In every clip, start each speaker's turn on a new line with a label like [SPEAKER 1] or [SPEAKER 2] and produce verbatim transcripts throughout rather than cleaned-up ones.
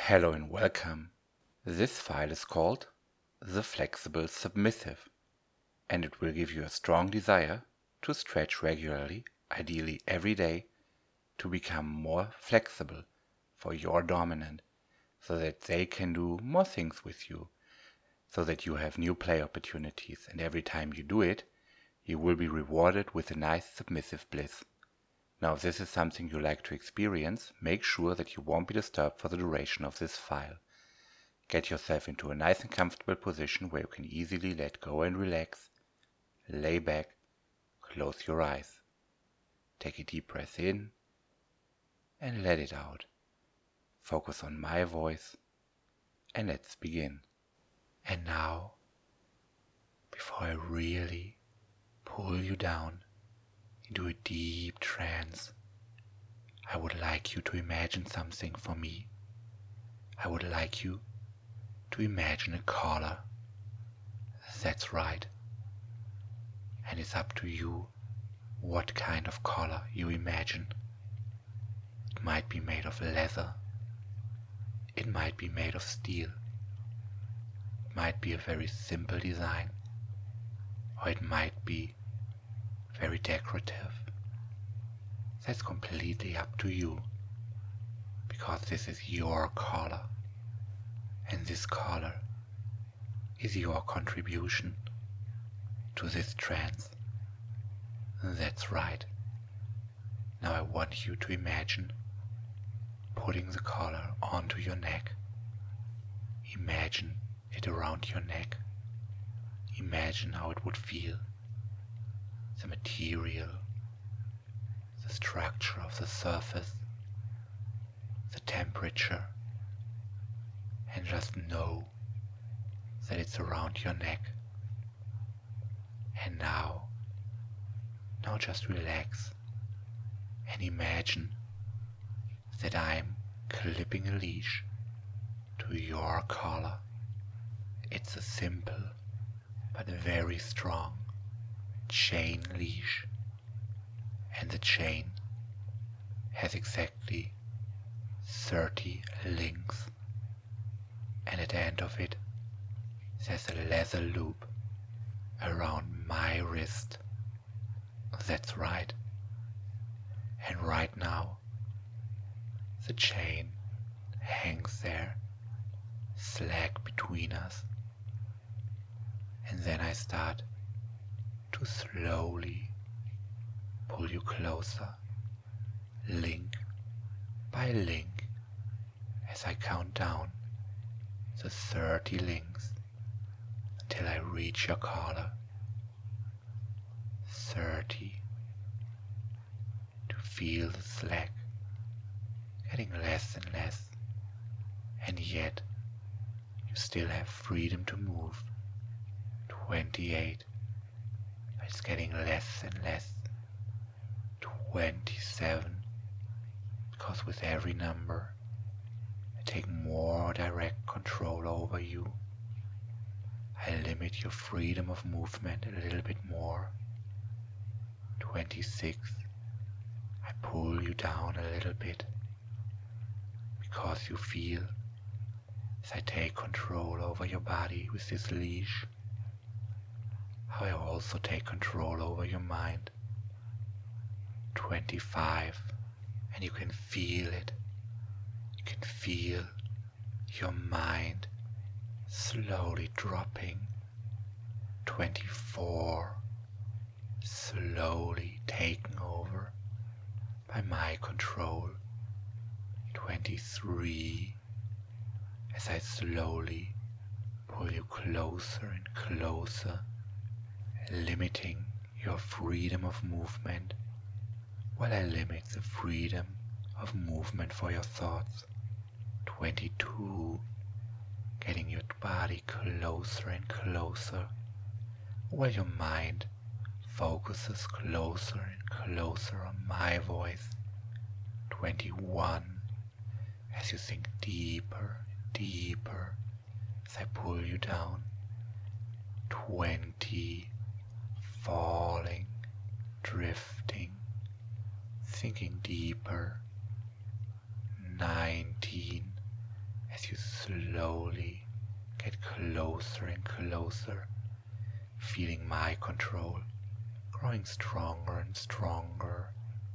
[SPEAKER 1] Hello and welcome. This file is called The Flexible Submissive, and it will give you a strong desire to stretch regularly, ideally every day, to become more flexible for your dominant, so that they can do more things with you, so that you have new play opportunities, and every time you do it, you will be rewarded with a nice submissive bliss. Now, if this is something you like to experience, make sure that you won't be disturbed for the duration of this file. Get yourself into a nice and comfortable position where you can easily let go and relax. Lay back, close your eyes. Take a deep breath in and let it out. Focus on my voice and let's begin. And now, before I really pull you down into a deep trance, I would like you to imagine something for me. I would like you to imagine a collar. That's right. And it's up to you what kind of collar you imagine. It might be made of leather. It might be made of steel. It might be a very simple design. Or it might be very decorative. That's completely up to you, because this is your collar, and this collar is your contribution to this trance. That's right. Now I want you to imagine putting the collar onto your neck. Imagine it around your neck. Imagine how it would feel. The material, the structure of the surface, the temperature, and just know that it's around your neck. And now, now just relax and imagine that I'm clipping a leash to your collar. It's a simple but very strong chain leash, and the chain has exactly thirty links, and at the end of it there's a leather loop around my wrist. That's right. And right now the chain hangs there slack between us, and then I start to slowly pull you closer, link by link, as I count down the thirty links until I reach your collar. Thirty. To feel the slack getting less and less, and yet you still have freedom to move. Twenty-eight. It's getting less and less. Twenty-seven. Because with every number I take more direct control over you. I limit your freedom of movement a little bit more. Twenty-six. I pull you down a little bit, because you feel, as I take control over your body with this leash, how I also take control over your mind. Twenty-five. And you can feel it. You can feel your mind slowly dropping. Twenty-four. Slowly taken over by my control. Twenty-three. As I slowly pull you closer and closer, limiting your freedom of movement while I limit the freedom of movement for your thoughts. Twenty-two. Getting your body closer and closer while your mind focuses closer and closer on my voice. Twenty-one. As you sink deeper and deeper as I pull you down. Twenty. Falling, drifting, sinking deeper. Nineteen. As slowly get closer and closer, feeling my control growing stronger and stronger.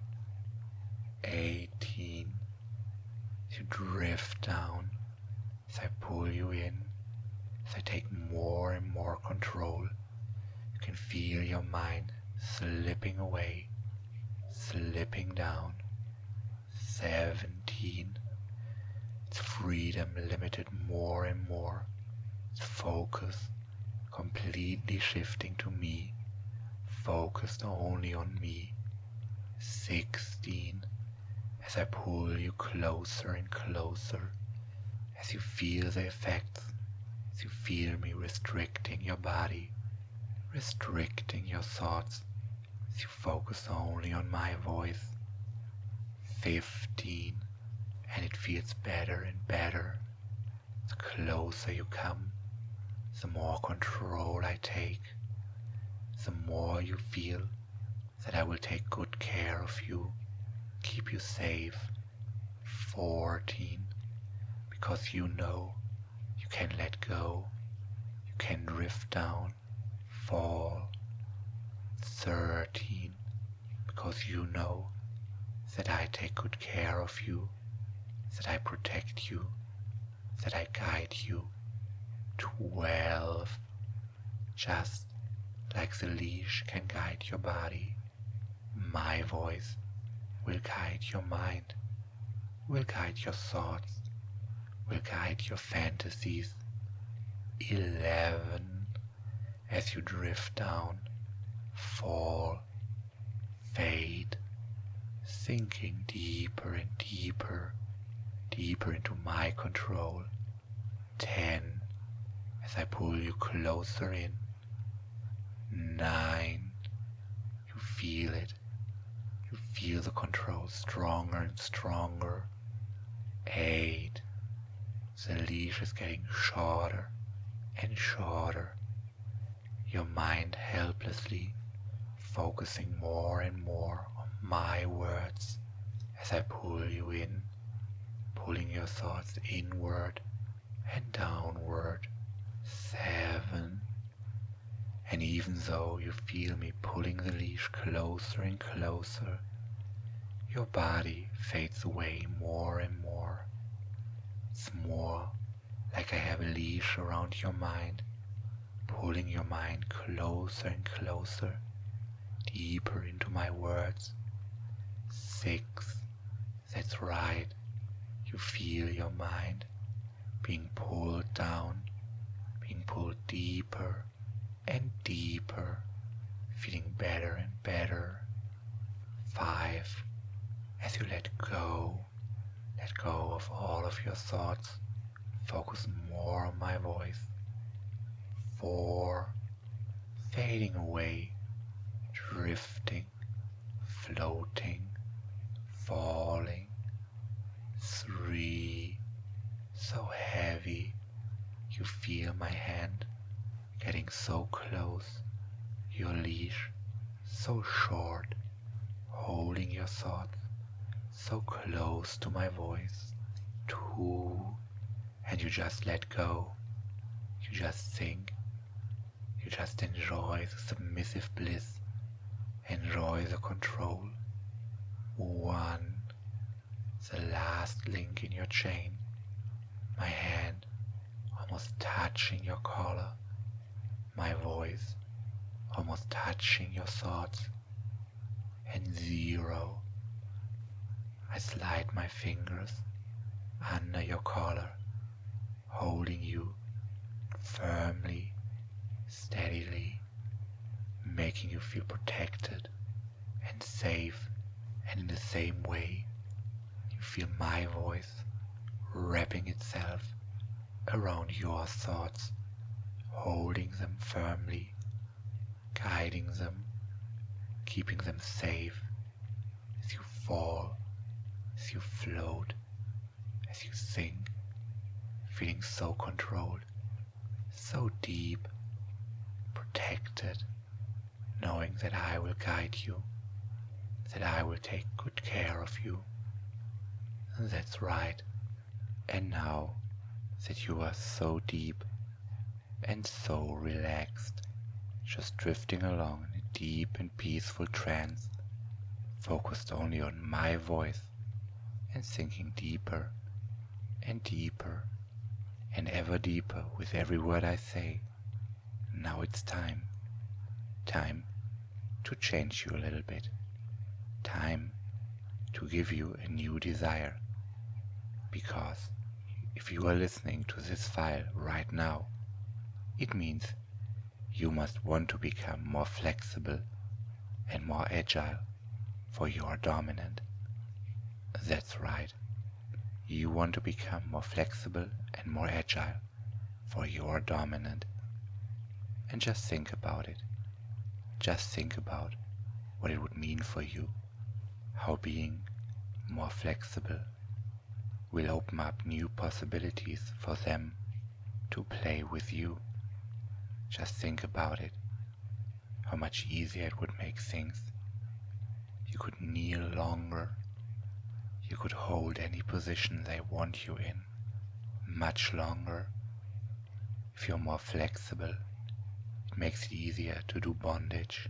[SPEAKER 1] eighteen. You drift down as I pull you in, as I take more and more control. You can feel your mind slipping away, slipping down. seventeen. Its freedom limited more and more. Its focus completely shifting to me, focused only on me. sixteen. As I pull you closer and closer, as you feel the effects, as you feel me restricting your body, restricting your thoughts, as you focus only on my voice. fifteen. And it feels better and better. The closer you come, the more control I take, the more you feel that I will take good care of you, keep you safe. fourteen. Because you know you can let go, you can drift down, fall. thirteen. Because you know that I take good care of you, that I protect you, that I guide you. twelve. Just like the leash can guide your body, my voice will guide your mind, will guide your thoughts, will guide your fantasies. eleven. As you drift down, fall, fade, sinking deeper and deeper, deeper into my control. ten. As I pull you closer in. nine. You feel it. You feel the control stronger and stronger. eight. The leash is getting shorter and shorter. Your mind helplessly focusing more and more on my words as I pull you in, pulling your thoughts inward and downward. seven. And even though you feel me pulling the leash closer and closer, your body fades away more and more. It's more like I have a leash around your mind, pulling your mind closer and closer, deeper into my words. Six. That's right. You feel your mind being pulled down, being pulled deeper and deeper, feeling better and better. Five. As you let go, let go of all of your thoughts, focus more on my voice. Four. Fading away, drifting, floating, falling. Three. So heavy, you feel my hand getting so close, your leash so short, holding your thoughts so close to my voice. Two. And you just let go, you just think, you just enjoy the submissive bliss, enjoy the control. One. The last link in your chain, my hand almost touching your collar, my voice almost touching your thoughts. And zero. I slide my fingers under your collar, holding you firmly, steadily, making you feel protected and safe. And in the same way, you feel my voice wrapping itself around your thoughts, holding them firmly, guiding them, keeping them safe as you fall, as you float, as you sink, feeling so controlled, so deep, protected, knowing that I will guide you, that I will take good care of you. That's right. And now that you are so deep and so relaxed, just drifting along in a deep and peaceful trance, focused only on my voice and sinking deeper and deeper and ever deeper with every word I say. Now it's time, time to change you a little bit, time to give you a new desire, because if you are listening to this file right now, it means you must want to become more flexible and more agile for your dominant. That's right. You want to become more flexible and more agile for your dominant. And just think about it. Just think about what it would mean for you, how being more flexible will open up new possibilities for them to play with you. Just think about it, how much easier it would make things. You could kneel longer. You could hold any position they want you in much longer. If you're more flexible, it makes it easier to do bondage.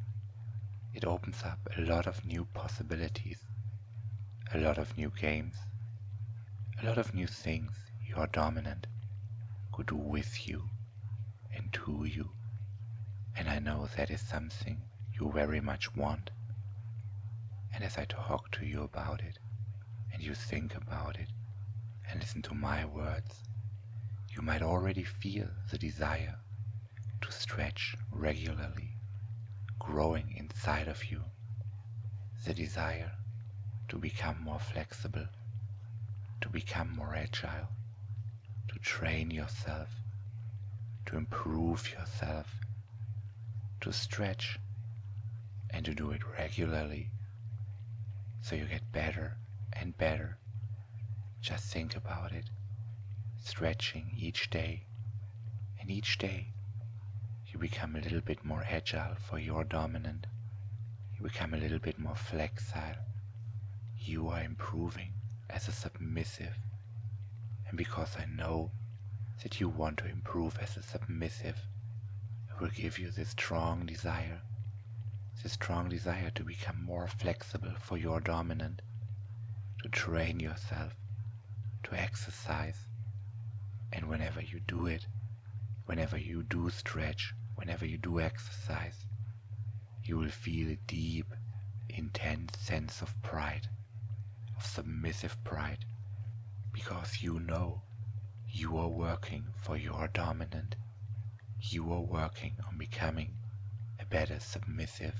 [SPEAKER 1] It opens up a lot of new possibilities, a lot of new games, a lot of new things your dominant could do with you and to you. And I know that is something you very much want. And as I talk to you about it, and you think about it, and listen to my words, you might already feel the desire to stretch regularly growing inside of you, the desire to become more flexible, to become more agile, to train yourself, to improve yourself, to stretch, and to do it regularly so you get better and better. Just think about it, stretching each day, and each day you become a little bit more agile for your dominant. You become a little bit more flexile. You are improving as a submissive. And because I know that you want to improve as a submissive, I will give you this strong desire, this strong desire to become more flexible for your dominant, to train yourself, to exercise. And whenever you do it, whenever you do stretch, whenever you do exercise, you will feel a deep, intense sense of pride, of submissive pride, because you know you are working for your dominant. You are working on becoming a better submissive.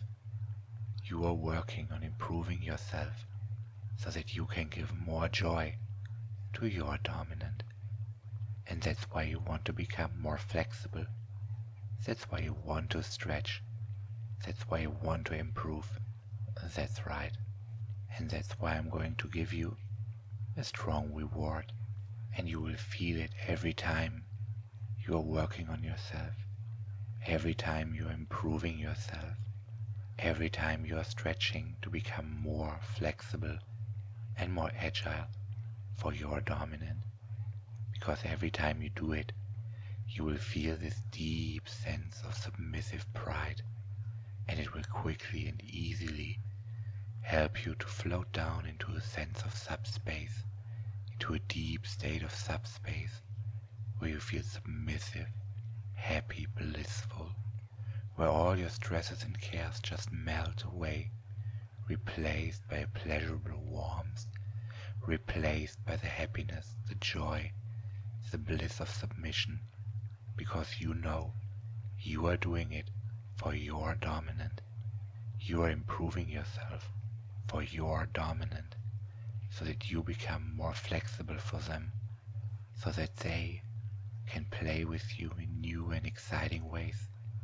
[SPEAKER 1] You are working on improving yourself so that you can give more joy to your dominant. And that's why you want to become more flexible. That's why you want to stretch. That's why you want to improve. That's right. And that's why I'm going to give you a strong reward, and you will feel it every time you are working on yourself, every time you are improving yourself, every time you are stretching to become more flexible and more agile for your dominant. Because every time you do it, you will feel this deep sense of submissive pride, and it will quickly and easily help you to float down into a sense of subspace, into a deep state of subspace, where you feel submissive, happy, blissful, where all your stresses and cares just melt away, replaced by a pleasurable warmth, replaced by the happiness, the joy, the bliss of submission, because you know you are doing it for your dominant. You are improving yourself for your dominant, so that you become more flexible for them, so that they can play with you in new and exciting ways,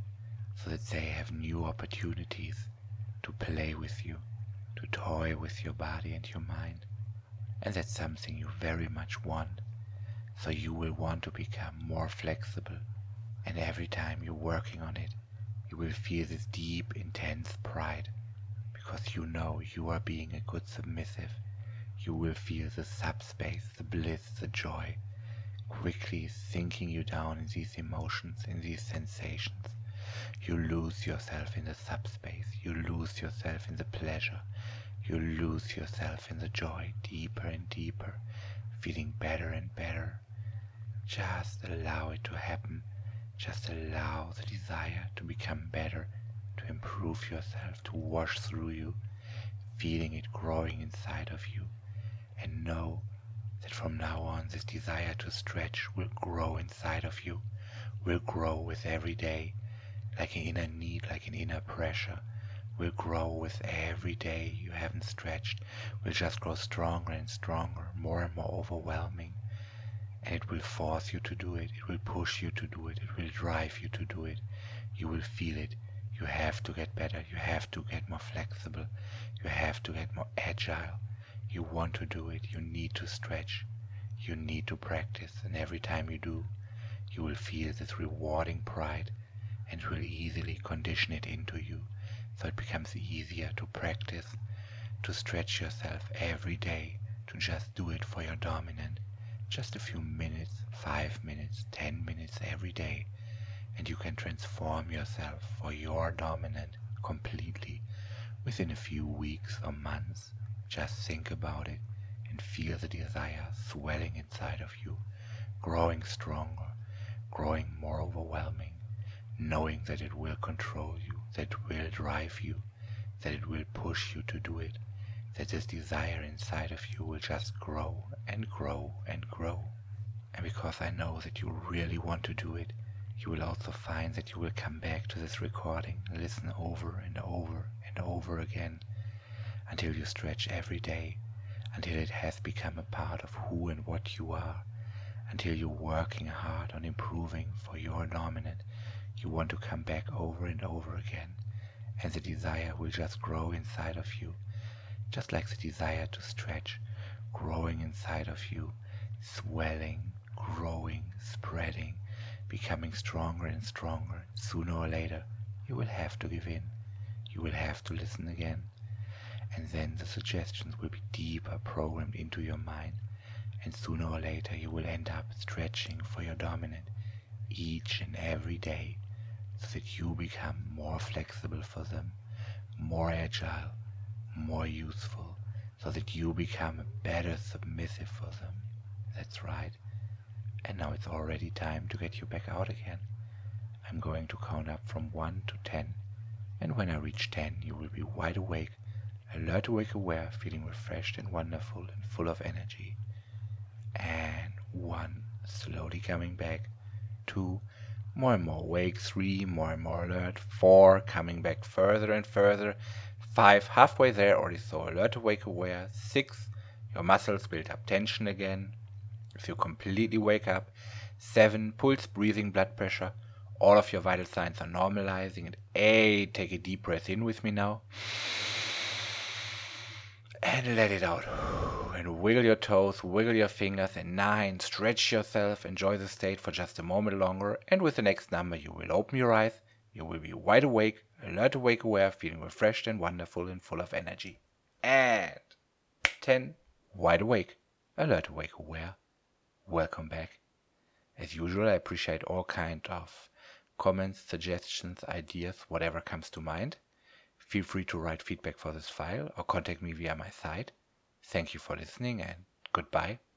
[SPEAKER 1] so that they have new opportunities to play with you, to toy with your body and your mind. And that's something you very much want. So you will want to become more flexible, and every time you're working on it, you will feel this deep, intense pride, because you know you are being a good submissive. You will feel the subspace, the bliss, the joy, quickly sinking you down in these emotions, in these sensations. You lose yourself in the subspace, you lose yourself in the pleasure, you lose yourself in the joy, deeper and deeper, feeling better and better. Just allow it to happen. Just allow the desire to become better, to improve yourself, to wash through you, feeling it growing inside of you. And know that from now on this desire to stretch will grow inside of you, will grow with every day, like an inner need, like an inner pressure, will grow with every day you haven't stretched, will just grow stronger and stronger, more and more overwhelming. And it will force you to do it, it will push you to do it, it will drive you to do it. You will feel it. You have to get better, you have to get more flexible, you have to get more agile. You want to do it, you need to stretch, you need to practice, and every time you do, you will feel this rewarding pride, and will easily condition it into you, so it becomes easier to practice, to stretch yourself every day, to just do it for your dominant. Just a few minutes, five minutes, ten minutes every day, and you can transform yourself for your dominant completely within a few weeks or months. Just think about it and feel the desire swelling inside of you, growing stronger, growing more overwhelming, knowing that it will control you, that it will drive you, that it will push you to do it, that this desire inside of you will just grow and grow and grow. And because I know that you really want to do it, you will also find that you will come back to this recording, listen over and over and over again, until you stretch every day, until it has become a part of who and what you are, until you're working hard on improving for your dominant. You want to come back over and over again, and the desire will just grow inside of you, just like the desire to stretch, growing inside of you, swelling, growing, spreading, becoming stronger and stronger. Sooner or later, you will have to give in. You will have to listen again. And then the suggestions will be deeper programmed into your mind. And sooner or later, you will end up stretching for your dominant each and every day, so that you become more flexible for them, more agile, more useful, so that you become a better submissive for them. That's right. And now it's already time to get you back out again. I'm going to count up from one to ten, and when I reach ten, you will be wide awake, alert, awake, aware, feeling refreshed and wonderful and full of energy. And one, slowly coming back. Two, more and more awake. Three, more and more alert. Four, coming back further and further. Five, halfway there, already so alert, awake, aware. Six, your muscles build up tension again. If you completely wake up. Seven, pulse, breathing, blood pressure. All of your vital signs are normalizing. And eight, take a deep breath in with me now. And let it out. And wiggle your toes, wiggle your fingers. And nine, stretch yourself, enjoy the state for just a moment longer. And with the next number, you will open your eyes. You will be wide awake, alert, awake, aware, feeling refreshed and wonderful and full of energy. And ten, wide awake, alert, awake, aware. Welcome back. As usual, I appreciate all kind of comments, suggestions, ideas, whatever comes to mind. Feel free to write feedback for this file or contact me via my site. Thank you for listening and goodbye.